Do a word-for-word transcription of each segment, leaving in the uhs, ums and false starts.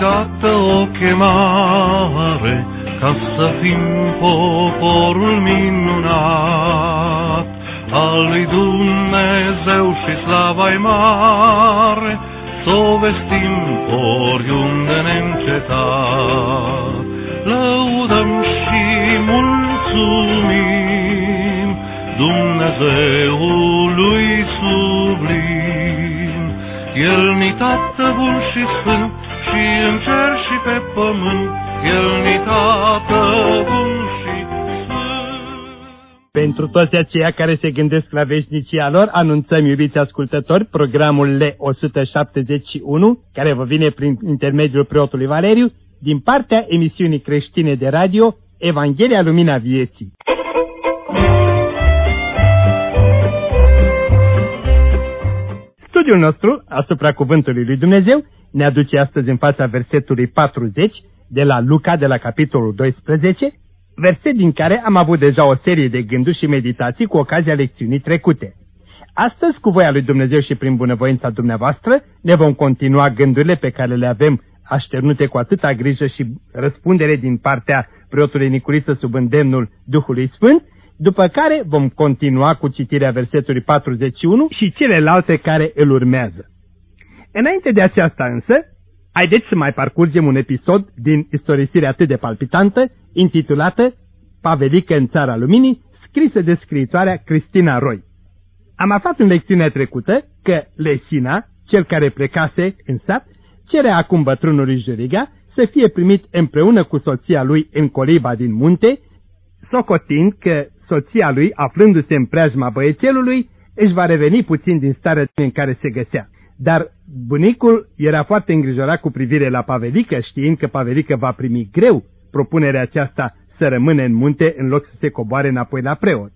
dată o chemare ca să fim poporul minunat al lui Dumnezeu și slava-i mare, s-o vestim oriunde neîncetat. Lăudăm și mulțumim Dumnezeului sublim. El-ni Tată bun și sfânt, și în cer și pe pământ, El-ni Tată bun și sfânt. Pentru toți aceia care se gândesc la veșnicia lor, anunțăm, iubiți ascultători, programul L o sută șaptezeci și unu, care vă vine prin intermediul preotului Valeriu, din partea emisiunii creștine de radio Evanghelia Lumina Vieții. Studiul nostru asupra Cuvântului lui Dumnezeu ne aduce astăzi în fața versetului patruzeci de la Luca, de la capitolul doisprezece, verset din care am avut deja o serie de gânduri și meditații cu ocazia lecțiunii trecute. Astăzi, cu voia lui Dumnezeu și prin bunăvoința dumneavoastră, ne vom continua gândurile pe care le avem așternute cu atâta grijă și răspundere din partea preotului Nicuriță sub îndemnul Duhului Sfânt, după care vom continua cu citirea versetului patruzeci și unu și celelalte care îl urmează. Înainte de aceasta însă, haideți să mai parcurgem un episod din istorisirea atât de palpitantă, intitulată Pavelică în Țara Luminii, scrisă de scriitoarea Cristina Roy. Am aflat în lecțiunea trecută că Lesina, cel care plecase în sat, cere acum bătrânului Juriga să fie primit împreună cu soția lui în coliba din munte, socotind că soția lui, aflându-se în preajma băiețelului, își va reveni puțin din starea în care se găsea. Dar bunicul era foarte îngrijorat cu privire la Pavelică, știind că Pavelică va primi greu propunerea aceasta să rămână în munte în loc să se coboare înapoi la preot.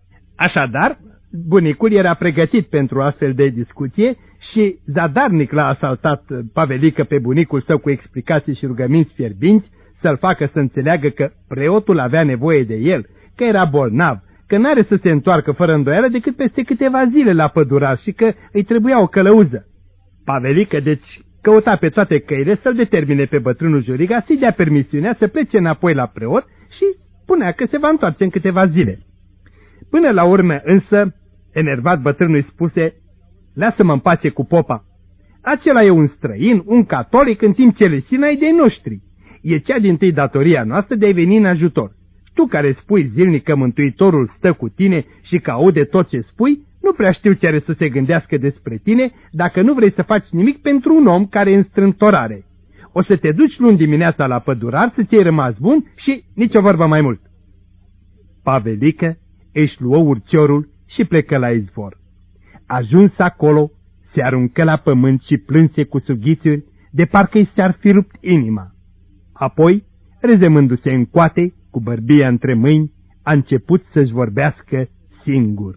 Așadar, bunicul era pregătit pentru astfel de discuție și zadarnic l-a asaltat Pavelică pe bunicul său cu explicații și rugăminți fierbinți să-l facă să înțeleagă că preotul avea nevoie de el, că era bolnav, că n-are să se întoarcă fără îndoială decât peste câteva zile la pădurar și că îi trebuia o călăuză. Pavelică, deci, căuta pe toate căile să-l determine pe bătrânul Juriga să-i dea permisiunea să plece înapoi la preot și spunea că se va întoarce în câteva zile. Până la urmă, însă, enervat, bătrânul îi spuse: lasă-mă în pace cu popa. Acela e un străin, un catolic, în timp ce Lesina e de noștri. E cea dintâi datoria noastră de a-i veni în ajutor. Tu care spui zilnic că Mântuitorul stă cu tine și că aude tot ce spui, nu prea știu ce are să se gândească despre tine dacă nu vrei să faci nimic pentru un om care e în strâmtorare. O să te duci luni dimineața la pădurar să ți-ai rămas bun și nici o vorbă mai mult. Pavelică își luă urciorul și plecă la izvor. Ajuns acolo, se aruncă la pământ și plânse cu sughițuri, de parcă i s-ar fi rupt inima. Apoi, rezemându-se în coate, cu bărbia între mâini, a început să-și vorbească singur.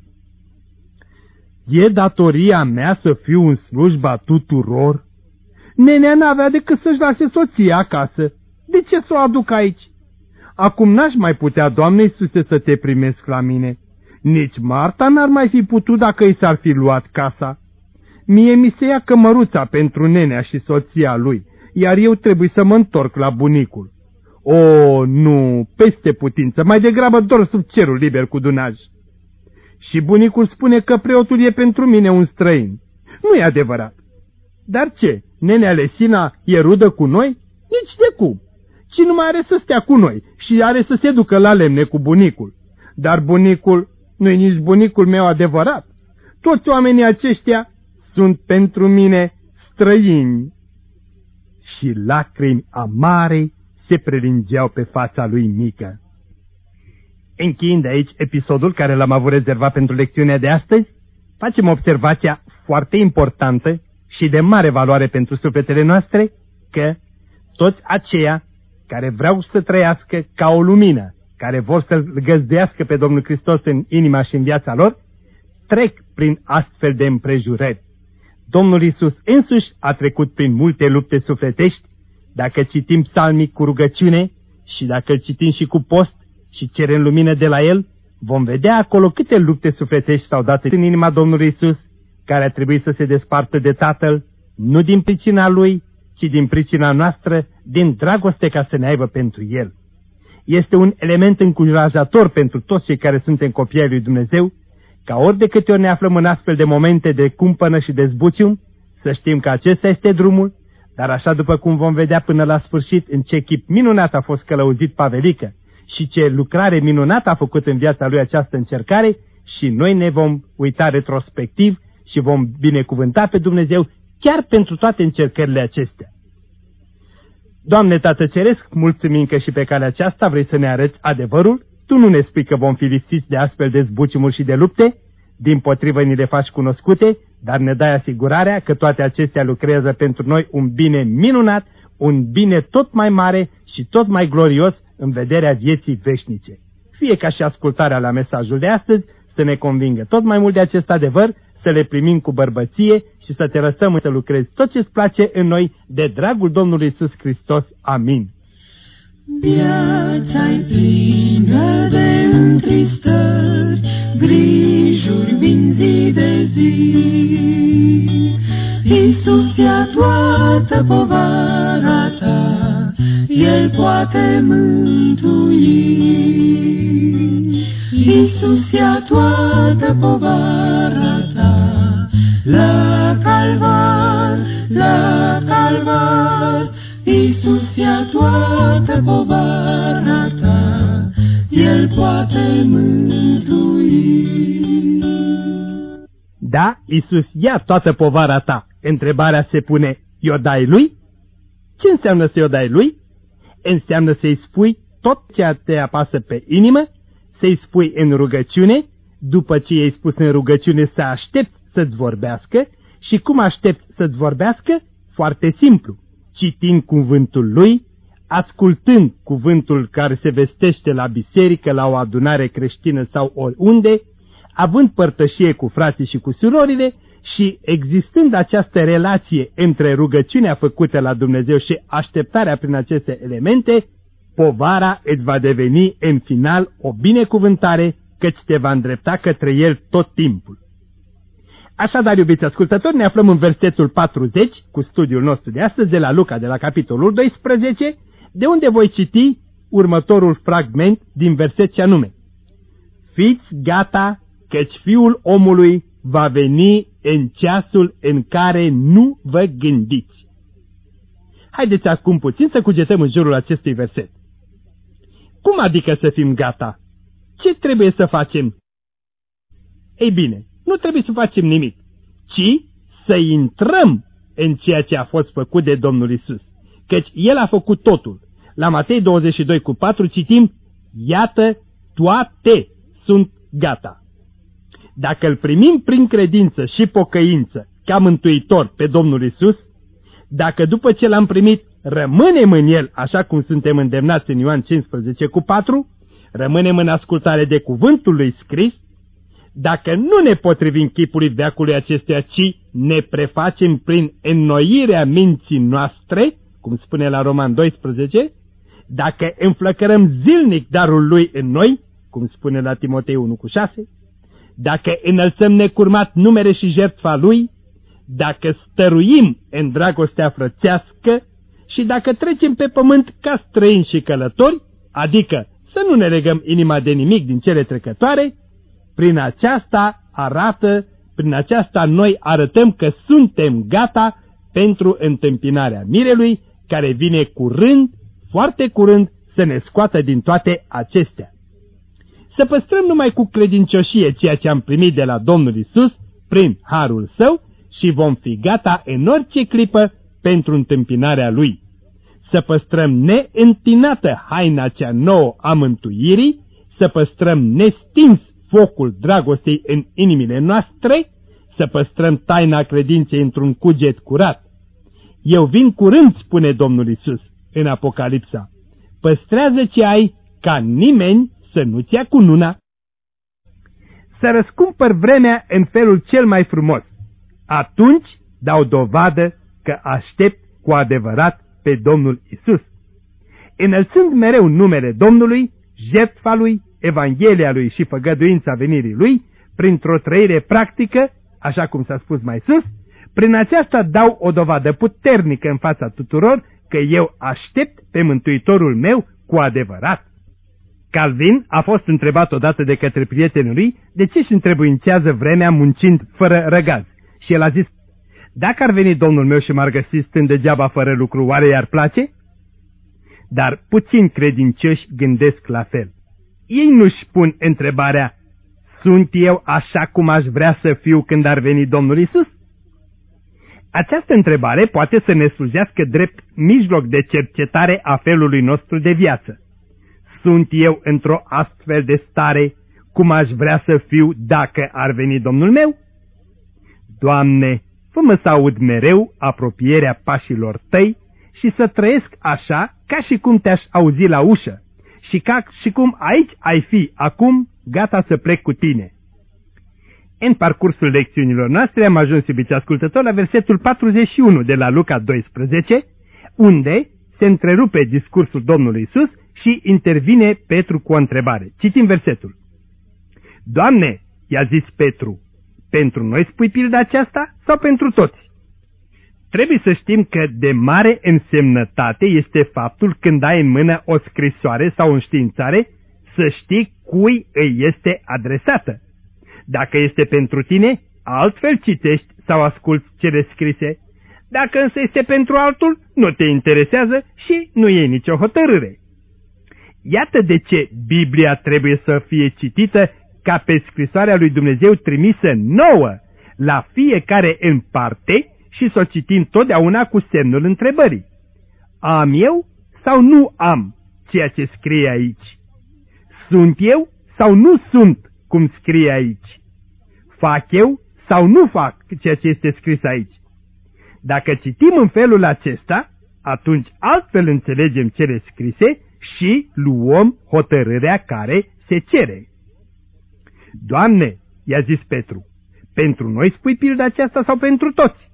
E datoria mea să fiu în slujba tuturor? Nenea n-avea decât să-și lase soția acasă. De ce să o aduc aici? Acum n-aș mai putea, Doamne Iisuse, să te primesc la mine. Nici Marta n-ar mai fi putut dacă i s-ar fi luat casa. Mie mi se ia cămăruța pentru nenea și soția lui, iar eu trebuie să mă întorc la bunicul. O, nu, peste putință, mai degrabă dor sub cerul liber cu dunaj. Și bunicul spune că preotul e pentru mine un străin. Nu e adevărat. Dar ce, nenea Lesina e rudă cu noi? Nici de cum. Ci nu mai are să stea cu noi și are să se ducă la lemne cu bunicul. Dar bunicul nu-i nici bunicul meu adevărat. Toți oamenii aceștia sunt pentru mine străini. Și lacrimi amare se prelingeau pe fața lui mică. Încheiind aici episodul care l-am avut rezervat pentru lecțiunea de astăzi, facem observația foarte importantă și de mare valoare pentru sufletele noastre, că toți aceia care vreau să trăiască ca o lumină, care vor să-L găzduiască pe Domnul Hristos în inima și în viața lor, trec prin astfel de împrejurări. Domnul Iisus însuși a trecut prin multe lupte sufletești. Dacă citim psalmii cu rugăciune și dacă îl citim și cu post și cerem lumină de la El, vom vedea acolo câte lupte sufletești s-au dat în inima Domnului Iisus, care a trebuit să se despartă de Tatăl, nu din pricina Lui, ci din pricina noastră, din dragoste ca să ne aibă pentru El. Este un element încurajator pentru toți cei care suntem copii ai lui Dumnezeu, ca ori de câte ori ne aflăm în astfel de momente de cumpănă și de zbucium, să știm că acesta este drumul, dar așa după cum vom vedea până la sfârșit în ce chip minunat a fost călăuzit Pavelică și ce lucrare minunată a făcut în viața lui această încercare, și noi ne vom uita retrospectiv și vom binecuvânta pe Dumnezeu chiar pentru toate încercările acestea. Doamne Tată Ceresc, mulțumim că și pe calea aceasta vrei să ne arăți adevărul. Tu nu ne spui că vom fi lipsiți de astfel de zbuciumuri și de lupte, dimpotrivă ni le faci cunoscute, dar ne dai asigurarea că toate acestea lucrează pentru noi un bine minunat, un bine tot mai mare și tot mai glorios în vederea vieții veșnice. Fie ca și ascultarea la mesajul de astăzi să ne convingă tot mai mult de acest adevăr, să le primim cu bărbăție și să te lăsăm să lucrezi tot ce-ți place în noi, de dragul Domnului Iisus Hristos. Amin. Viața-i plină de întristări, grijuri vin zi de zi. Iisus ia toată povara ta, El poate mântui. Iisus ia toată povara ta, la calvar, la calvar. Iisus ia toată povara ta, El poate mântui. Da, Iisus ia toată povara ta. Întrebarea se pune, i-o dai Lui? Ce înseamnă să i-o dai Lui? Înseamnă să-i spui tot ce te apasă pe inimă, să-i spui în rugăciune, după ce i-ai spus în rugăciune să aștepți să-ți vorbească. Și cum aștepți să-ți vorbească? Foarte simplu, citind cuvântul Lui, ascultând cuvântul care se vestește la biserică, la o adunare creștină sau oriunde, având părtășie cu frații și cu surorile și existând această relație între rugăciunea făcută la Dumnezeu și așteptarea prin aceste elemente, povara îți va deveni în final o binecuvântare, căci te va îndrepta către El tot timpul. Așadar, iubiți ascultători, ne aflăm în versetul patruzeci cu studiul nostru de astăzi de la Luca, de la capitolul doisprezece, de unde voi citi următorul fragment din verset ce anume: Fiți gata, căci Fiul omului va veni în ceasul în care nu vă gândiți. Haideți acum puțin să cugetăm în jurul acestui verset. Cum adică să fim gata? Ce trebuie să facem? Ei bine, nu trebuie să facem nimic, ci să intrăm în ceea ce a fost făcut de Domnul Iisus, căci El a făcut totul. La Matei douăzeci și doi cu patru citim: Iată, toate sunt gata. Dacă îl primim prin credință și pocăință ca mântuitor pe Domnul Iisus, dacă după ce l-am primit rămânem în El, așa cum suntem îndemnați în Ioan cincisprezece cu patru, rămânem în ascultare de cuvântul lui scris, dacă nu ne potrivim chipului veacului acestuia, ci ne prefacem prin înnoirea minții noastre, cum spune la Roman doisprezece, dacă înflăcărăm zilnic darul Lui în noi, cum spune la Timotei unu cu șase, dacă înălțăm necurmat numere și jertfa Lui, dacă stăruim în dragostea frățească și dacă trecem pe pământ ca străini și călători, adică să nu ne legăm inima de nimic din cele trecătoare, prin aceasta arată, prin aceasta noi arătăm că suntem gata pentru întâmpinarea mirelui, care vine curând, foarte curând, să ne scoată din toate acestea. Să păstrăm numai cu credincioșie ceea ce am primit de la Domnul Iisus prin harul Său și vom fi gata în orice clipă pentru întâmpinarea Lui. Să păstrăm neîntinată haina cea nouă a mântuirii, să păstrăm nestins focul dragostei în inimile noastre, să păstrăm taina credinței într-un cuget curat. Eu vin curând, spune Domnul Iisus în Apocalipsa. Păstrează ce ai, ca nimeni să nu-ți ia cununa. Să răscumpăr vremea în felul cel mai frumos. Atunci dau dovadă că aștept cu adevărat pe Domnul Iisus. Înălțând mereu numele Domnului, jertfa Lui, Evanghelia Lui și făgăduința venirii Lui, printr-o trăire practică, așa cum s-a spus mai sus, Prin aceasta dau o dovadă puternică în fața tuturor că eu aștept pe Mântuitorul meu cu adevărat. Calvin a fost întrebat odată de către prietenul lui de ce își întrebuințează vremea muncind fără răgaz. Și el a zis: dacă ar veni Domnul meu și m-ar găsi stând degeaba fără lucru, oare i-ar place? Dar puțini credincioși gândesc la fel. Ei nu-și pun întrebarea: sunt eu așa cum aș vrea să fiu când ar veni Domnul Iisus? Această întrebare poate să ne slujească drept mijloc de cercetare a felului nostru de viață. Sunt eu într-o astfel de stare cum aș vrea să fiu dacă ar veni Domnul meu? Doamne, fă-mă să aud mereu apropierea pașilor Tăi și să trăiesc așa ca și cum Te-aș auzi la ușă și ca și cum aici ai fi acum gata să plec cu Tine. În parcursul lecțiunilor noastre am ajuns, iubiți ascultători, la versetul patruzeci și unu de la Luca doisprezece, unde se întrerupe discursul Domnului Iisus și intervine Petru cu o întrebare. Citim versetul. Doamne, i-a zis Petru, pentru noi spui pilda aceasta sau pentru toți? Trebuie să știm că de mare însemnătate este faptul când ai în mână o scrisoare sau o înștiințare să știi cui îi este adresată. Dacă este pentru tine, altfel citești sau asculți cele scrise. Dacă însă este pentru altul, nu te interesează și nu iei nicio hotărâre. Iată de ce Biblia trebuie să fie citită ca pe scrisoarea lui Dumnezeu trimisă nouă, la fiecare în parte, și să o citim totdeauna cu semnul întrebării. Am eu sau nu am ceea ce scrie aici? Sunt eu sau nu sunt cum scrie aici? Fac eu sau nu fac ceea ce este scris aici? Dacă citim în felul acesta, atunci altfel înțelegem cele scrise și luăm hotărârea care se cere. Doamne, i-a zis Petru, pentru noi spui pilda aceasta sau pentru toți?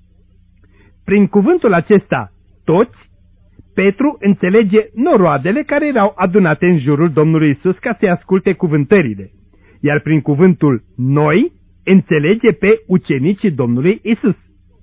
Prin cuvântul acesta, toți, Petru înțelege noroadele care erau adunate în jurul Domnului Iisus ca să-i asculte cuvântările, iar prin cuvântul noi înțelege pe ucenicii Domnului Iisus.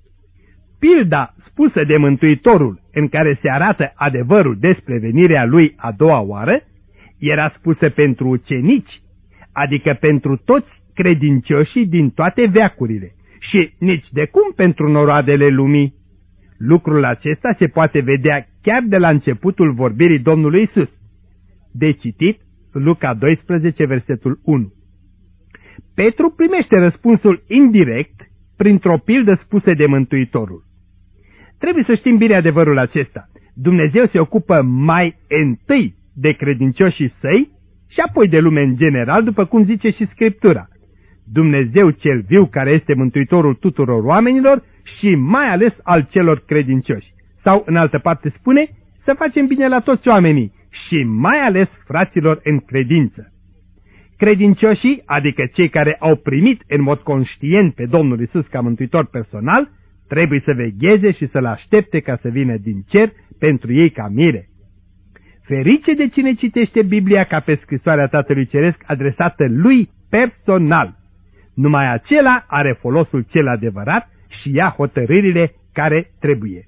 Pilda spusă de Mântuitorul, în care se arată adevărul despre venirea lui a doua oară, era spusă pentru ucenici, adică pentru toți credincioșii din toate veacurile și nici de cum pentru noroadele lumii. Lucrul acesta se poate vedea chiar de la începutul vorbirii Domnului Iisus. De citit, Luca doisprezece, versetul unu. Petru primește răspunsul indirect printr-o pildă spusă de Mântuitorul. Trebuie să știm bine adevărul acesta. Dumnezeu se ocupă mai întâi de credincioșii săi și apoi de lume în general, după cum zice și Scriptura. Dumnezeu cel viu, care este Mântuitorul tuturor oamenilor și mai ales al celor credincioși. Sau, în altă parte spune, să facem bine la toți oamenii și mai ales fraților în credință. Credincioșii, adică cei care au primit în mod conștient pe Domnul Iisus ca mântuitor personal, trebuie să vegheze și să-L aștepte ca să vină din cer pentru ei ca mire. Ferice de cine citește Biblia ca pe scrisoarea Tatălui Ceresc adresată lui personal. Numai acela are folosul cel adevărat și ia hotărârile care trebuie.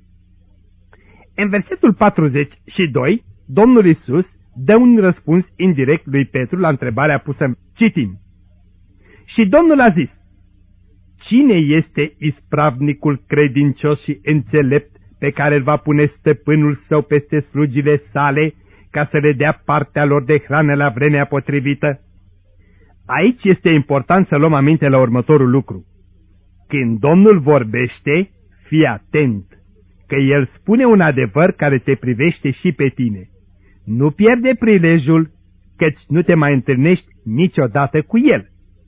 În versetul patruzeci și doi, Domnul Iisus dă un răspuns indirect lui Petru la întrebarea pusă. Citim. Și Domnul a zis: cine este ispravnicul credincios și înțelept pe care îl va pune stăpânul său peste slugile sale ca să le dea partea lor de hrană la vremea potrivită? Aici este important să luăm aminte la următorul lucru. Când Domnul vorbește, fii atent, că El spune un adevăr care te privește și pe tine. Nu pierde prilejul, căci nu te mai întâlnești niciodată cu El.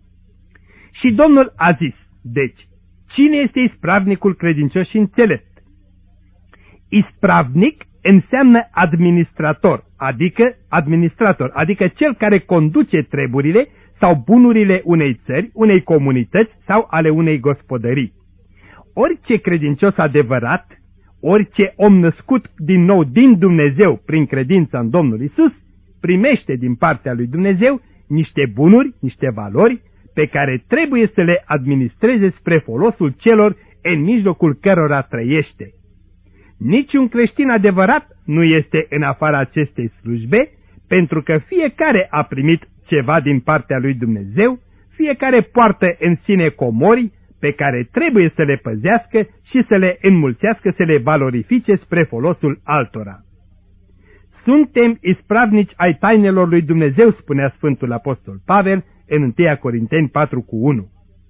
Și Domnul a zis, deci, cine este ispravnicul credincios și înțelept? Ispravnic înseamnă administrator, adică administrator, adică cel care conduce treburile sau bunurile unei țări, unei comunități sau ale unei gospodării. Orice credincios adevărat, orice om născut din nou din Dumnezeu prin credința în Domnul Iisus, primește din partea lui Dumnezeu niște bunuri, niște valori pe care trebuie să le administreze spre folosul celor în mijlocul cărora trăiește. Niciun creștin adevărat nu este în afara acestei slujbe, pentru că fiecare a primit ceva din partea lui Dumnezeu, fiecare poartă în sine comori pe care trebuie să le păzească și să le înmulțească, să le valorifice spre folosul altora. Suntem ispravnici ai tainelor lui Dumnezeu, spunea Sfântul Apostol Pavel în întâi Corinteni patru cu unu.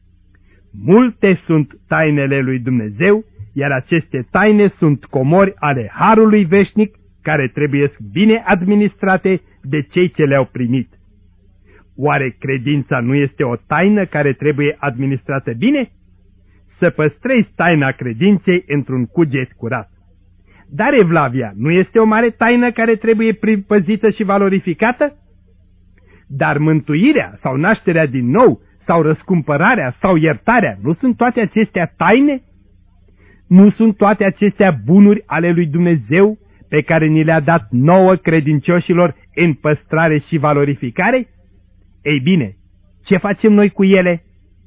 Multe sunt tainele lui Dumnezeu, iar aceste taine sunt comori ale harului veșnic, care trebuie bine administrate de cei ce le-au primit. Oare credința nu este o taină care trebuie administrată bine? Să păstrezi taina credinței într-un cuget curat. Dar evlavia nu este o mare taină care trebuie păzită și valorificată? Dar mântuirea sau nașterea din nou sau răscumpărarea sau iertarea, nu sunt toate acestea taine? Nu sunt toate acestea bunuri ale lui Dumnezeu pe care ni le-a dat nouă credincioșilor în păstrare și valorificare? Ei bine, ce facem noi cu ele?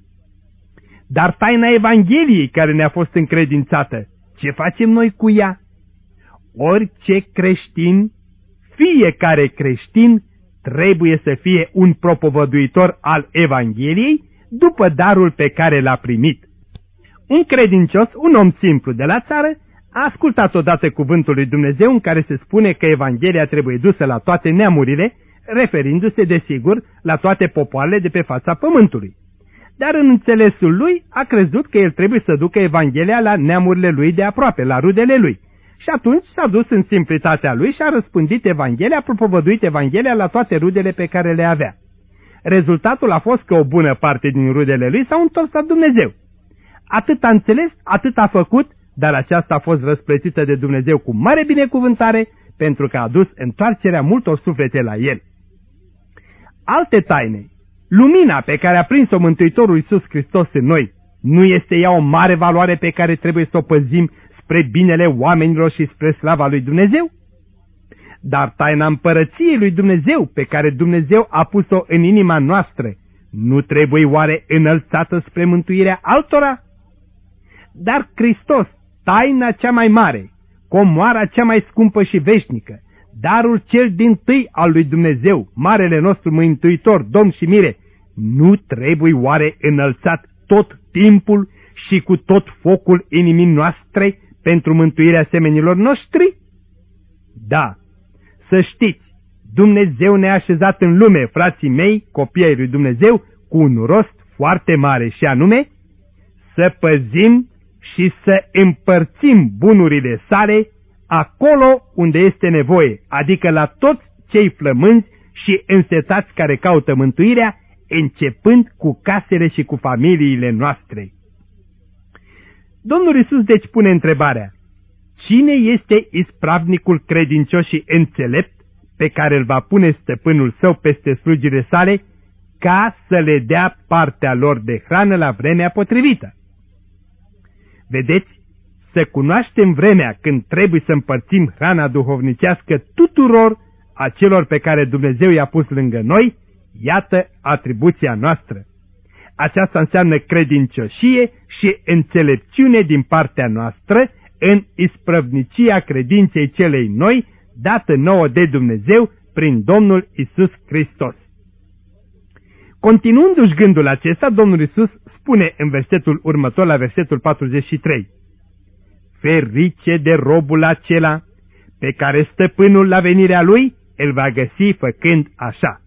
Dar taina Evangheliei care ne-a fost încredințată, ce facem noi cu ea? Orice creștin, fiecare creștin, trebuie să fie un propovăduitor al Evangheliei după darul pe care l-a primit. Un credincios, un om simplu de la țară, a ascultat odată cuvântul lui Dumnezeu în care se spune că Evanghelia trebuie dusă la toate neamurile, referindu-se, desigur, la toate popoarele de pe fața pământului. Dar în înțelesul lui a crezut că el trebuie să ducă Evanghelia la neamurile lui de aproape, la rudele lui. Și atunci s-a dus în simplitatea lui și a răspândit Evanghelia, a propovăduit Evanghelia la toate rudele pe care le avea. Rezultatul a fost că o bună parte din rudele lui s-au întors la Dumnezeu. Atât a înțeles, atât a făcut, dar aceasta a fost răsplătită de Dumnezeu cu mare binecuvântare, pentru că a adus întoarcerea multor suflete la el. Alte taine. Lumina pe care a prins-o Mântuitorul Iisus Hristos în noi, nu este ea o mare valoare pe care trebuie să o păzim spre binele oamenilor și spre slava lui Dumnezeu? Dar taina împărăției lui Dumnezeu, pe care Dumnezeu a pus-o în inima noastră, nu trebuie oare înălțată spre mântuirea altora? Dar Hristos, taina cea mai mare, comoara cea mai scumpă și veșnică, darul cel dintâi al lui Dumnezeu, marele nostru mântuitor, Domn și Mire, nu trebuie oare înălțat tot timpul și cu tot focul inimii noastre pentru mântuirea semenilor noștri? Da, să știți, Dumnezeu ne-a așezat în lume, frații mei, copiii ai lui Dumnezeu, cu un rost foarte mare, și anume să păzim și să împărțim bunurile sale acolo unde este nevoie, adică la toți cei flămânzi și însetați care caută mântuirea, începând cu casele și cu familiile noastre. Domnul Iisus deci pune întrebarea: cine este ispravnicul credincios și înțelept pe care îl va pune stăpânul său peste slugile sale ca să le dea partea lor de hrană la vremea potrivită? Vedeți, să cunoaștem vremea când trebuie să împărțim hrana duhovnicească tuturor acelor pe care Dumnezeu i-a pus lângă noi, iată atribuția noastră. Aceasta înseamnă credincioșie și înțelepciune din partea noastră în isprăvnicia credinței celei noi, dată nouă de Dumnezeu prin Domnul Iisus Hristos. Continuându-și gândul acesta, Domnul Iisus spune în versetul următor, la versetul patruzeci și trei: ferice de robul acela pe care stăpânul la venirea lui îl va găsi făcând așa.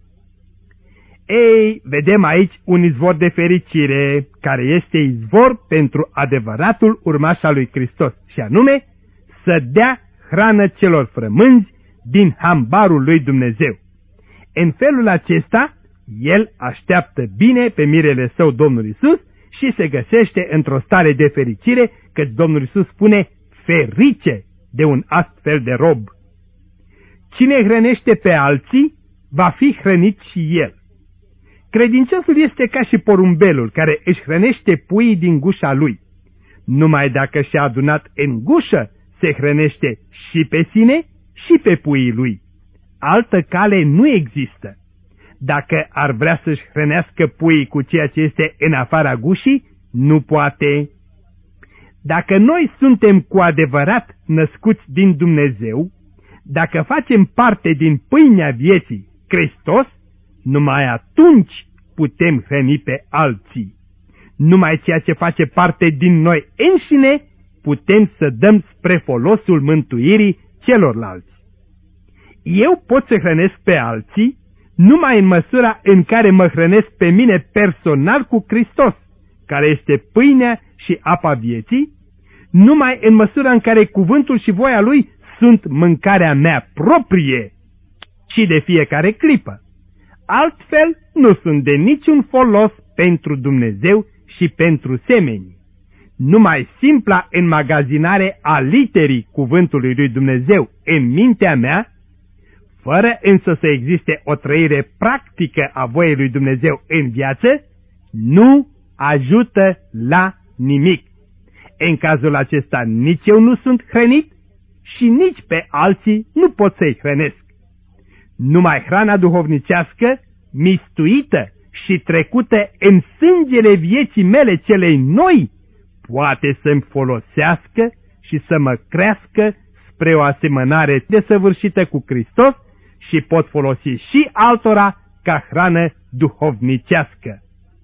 Ei, vedem aici un izvor de fericire, care este izvor pentru adevăratul urmaș al lui Hristos, și anume să dea hrană celor frămânzi din hambarul lui Dumnezeu. În felul acesta, el așteaptă bine pe mirele său, Domnul Iisus, și se găsește într-o stare de fericire, căci Domnul Iisus spune ferice de un astfel de rob. Cine hrănește pe alții, va fi hrănit și el. Credinciosul este ca și porumbelul care își hrănește puii din gușa lui. Numai dacă și-a adunat în gușă, se hrănește și pe sine și pe puii lui. Altă cale nu există. Dacă ar vrea să-și hrănească puii cu ceea ce este în afara gușii, nu poate. Dacă noi suntem cu adevărat născuți din Dumnezeu, dacă facem parte din pâinea vieții, Hristos, numai atunci putem hrăni pe alții. Numai ceea ce face parte din noi înșine putem să dăm spre folosul mântuirii celorlalți. Eu pot să hrănesc pe alții numai în măsura în care mă hrănesc pe mine personal cu Hristos, care este pâinea și apa vieții, numai în măsura în care cuvântul și voia Lui sunt mâncarea mea proprie și de fiecare clipă. Altfel nu sunt de niciun folos pentru Dumnezeu și pentru semenii. Numai simpla înmagazinare a literii cuvântului lui Dumnezeu în mintea mea, fără însă să existe o trăire practică a voiei lui Dumnezeu în viață, nu ajută la nimic. În cazul acesta nici eu nu sunt hrănit și nici pe alții nu pot să-i hrănesc. Numai hrana duhovnicească, mistuită și trecută în sângele vieții mele celei noi, poate să-mi folosească și să mă crească spre o asemănare desăvârșită cu Hristos și pot folosi și altora ca hrană duhovnicească.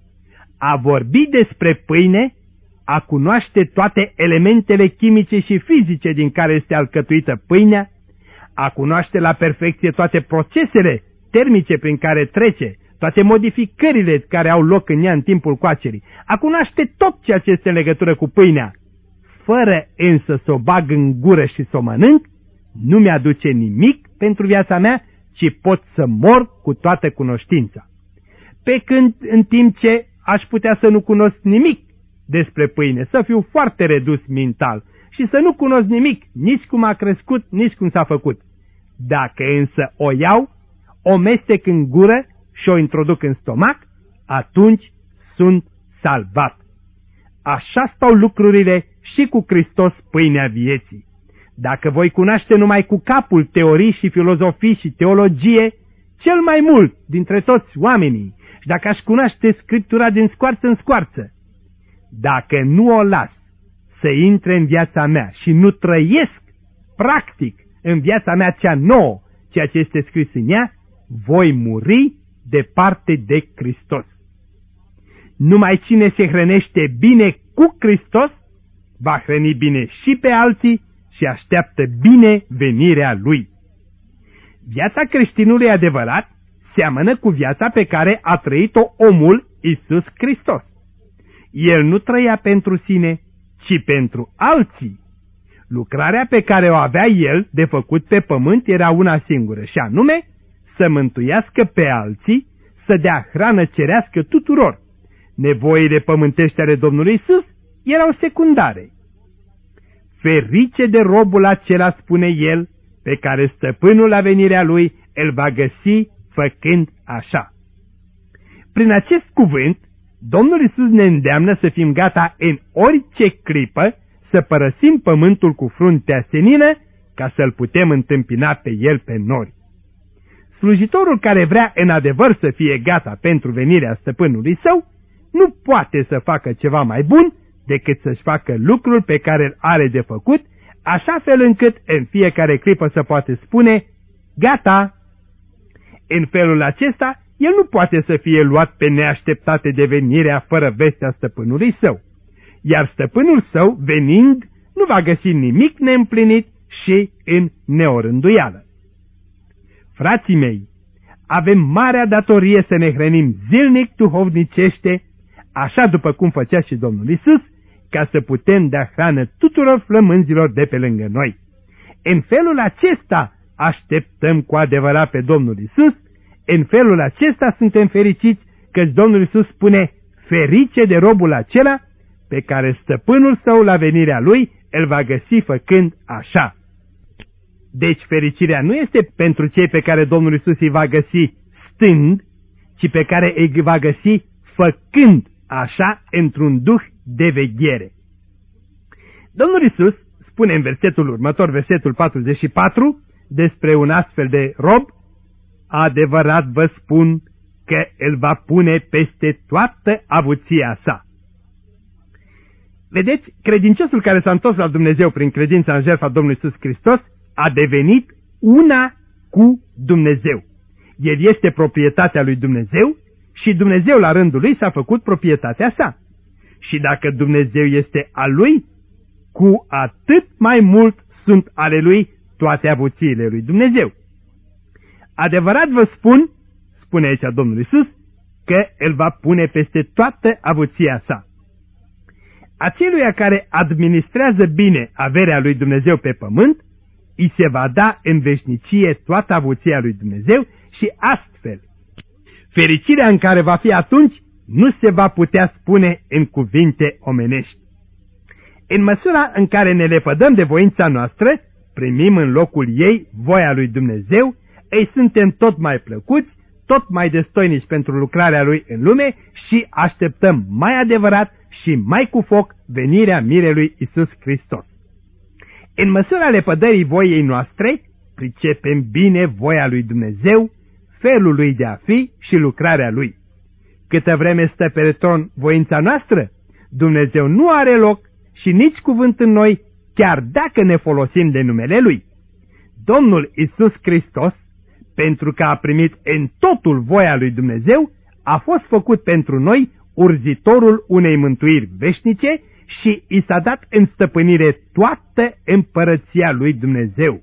A vorbi despre pâine, a cunoaște toate elementele chimice și fizice din care este alcătuită pâinea, a cunoaște la perfecție toate procesele termice prin care trece, toate modificările care au loc în ea în timpul coacerii, a cunoaște tot ceea ce este în legătură cu pâinea, fără însă să o bag în gură și să o mănânc, nu mi-aduce nimic pentru viața mea, ci pot să mor cu toată cunoștința. Pe când, în timp ce aș putea să nu cunosc nimic despre pâine, să fiu foarte redus mental și să nu cunosc nimic, nici cum a crescut, nici cum s-a făcut. Dacă însă o iau, o mestec în gură și o introduc în stomac, atunci sunt salvat. Așa stau lucrurile și cu Hristos, pâinea vieții. Dacă voi cunoaște numai cu capul teorii și filozofii și teologie, cel mai mult dintre toți oamenii, și dacă aș cunoaște Scriptura din scoarță în scoarță, dacă nu o las să intre în viața mea și nu trăiesc practic în viața mea cea nouă, ceea ce este scris în ea, voi muri departe de Hristos. Numai cine se hrănește bine cu Hristos, va hrăni bine și pe alții și așteaptă bine venirea Lui. Viața creștinului adevărat seamănă cu viața pe care a trăit-o omul Iisus Hristos. El nu trăia pentru sine, ci pentru alții. Lucrarea pe care o avea El de făcut pe pământ era una singură, și anume să mântuiască pe alții, să dea hrană cerească tuturor. Nevoile pământești ale Domnului Iisus erau secundare. Ferice de robul acela, spune El, pe care stăpânul la venirea Lui îl va găsi făcând așa. Prin acest cuvânt, Domnul Iisus ne îndeamnă să fim gata în orice clipă să părăsim pământul cu fruntea senină ca să-L putem întâmpina pe El pe nori. Slujitorul care vrea în adevăr să fie gata pentru venirea stăpânului său, nu poate să facă ceva mai bun decât să-și facă lucrul pe care îl are de făcut, așa fel încât în fiecare clipă să poate spune, gata! În felul acesta, el nu poate să fie luat pe neașteptate de venirea fără vestea stăpânului său, iar stăpânul său, venind, nu va găsi nimic neîmplinit și în neorânduială. Frații mei, avem marea datorie să ne hrănim zilnic duhovnicește, așa după cum făcea și Domnul Iisus, ca să putem da hrană tuturor flămânzilor de pe lângă noi. În felul acesta așteptăm cu adevărat pe Domnul Iisus, în felul acesta suntem fericiți, căci Domnul Iisus spune, ferice de robul acela pe care stăpânul său la venirea lui îl va găsi făcând așa. Deci fericirea nu este pentru cei pe care Domnul Iisus îi va găsi stând, ci pe care îi va găsi făcând așa într-un duh de veghere. Domnul Iisus spune în versetul următor, versetul patruzeci și patru, despre un astfel de rob, adevărat vă spun că îl va pune peste toată avuția sa. Vedeți, credinciosul care s-a întors la Dumnezeu prin credința în jertfa Domnului Iisus Hristos a devenit una cu Dumnezeu. El este proprietatea lui Dumnezeu și Dumnezeu la rândul lui s-a făcut proprietatea sa. Și dacă Dumnezeu este al lui, cu atât mai mult sunt ale lui toate avuțiile lui Dumnezeu. Adevărat vă spun, spune aici Domnul Iisus, că îl va pune peste toată avuția sa. Aceluia care administrează bine averea lui Dumnezeu pe pământ, îi se va da în veșnicie toată avuția lui Dumnezeu și astfel, fericirea în care va fi atunci nu se va putea spune în cuvinte omenești. În măsura în care ne lepădăm de voința noastră, primim în locul ei voia lui Dumnezeu, ei suntem tot mai plăcuți, tot mai destoinici pentru lucrarea lui în lume și așteptăm mai adevărat și mai cu foc venirea mirelui Iisus Hristos. În măsura lepădării voiei noastre, pricepem bine voia lui Dumnezeu, felul lui de a fi și lucrarea lui. Câtă vreme stă pe tron voința noastră, Dumnezeu nu are loc și nici cuvânt în noi, chiar dacă ne folosim de numele Lui. Domnul Iisus Hristos, pentru că a primit în totul voia lui Dumnezeu, a fost făcut pentru noi urzitorul unei mântuiri veșnice și i s-a dat în stăpânire toată împărăția lui Dumnezeu.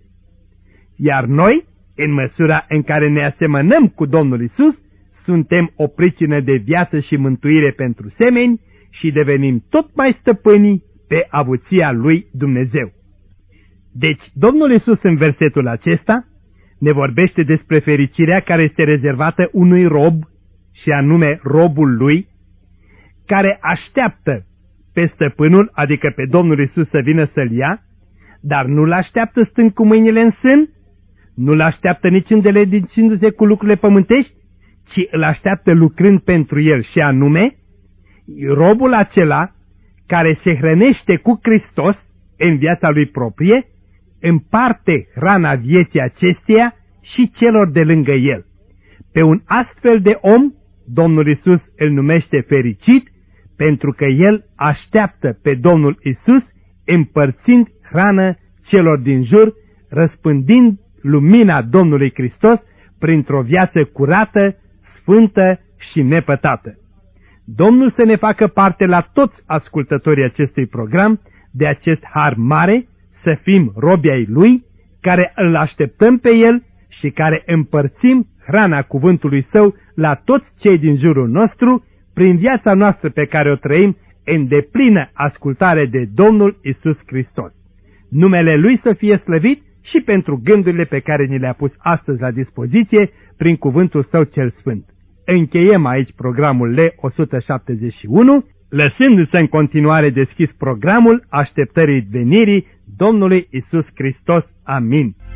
Iar noi, în măsura în care ne asemănăm cu Domnul Iisus, suntem o pricină de viață și mântuire pentru semeni și devenim tot mai stăpânii pe avuția lui Dumnezeu. Deci, Domnul Iisus în versetul acesta ne vorbește despre fericirea care este rezervată unui rob, și anume robul lui, care așteaptă pe stăpânul, adică pe Domnul Iisus să vină să-l ia, dar nu-l așteaptă stând cu mâinile în sân, nu-l așteaptă nici îndeletnicindu-se cu lucrurile pământești, ci îl așteaptă lucrând pentru el, și anume robul acela care se hrănește cu Hristos în viața lui proprie, împarte hrana vieții acesteia și celor de lângă el. Pe un astfel de om, Domnul Iisus îl numește fericit, pentru că el așteaptă pe Domnul Iisus împărțind hrană celor din jur, răspândind lumina Domnului Hristos printr-o viață curată, sfântă și nepătată. Domnul să ne facă parte la toți ascultătorii acestui program de acest har mare, să fim robi ai Lui, care îl așteptăm pe El și care împărțim hrana cuvântului Său la toți cei din jurul nostru, prin viața noastră pe care o trăim în deplină ascultare de Domnul Iisus Hristos. Numele Lui să fie slăvit și pentru gândurile pe care ni le-a pus astăzi la dispoziție prin cuvântul Său cel Sfânt. Încheiem aici programul L o sută șaptezeci și unu, lăsându-se în continuare deschis programul așteptării venirii Domnului Iisus Hristos. Amin.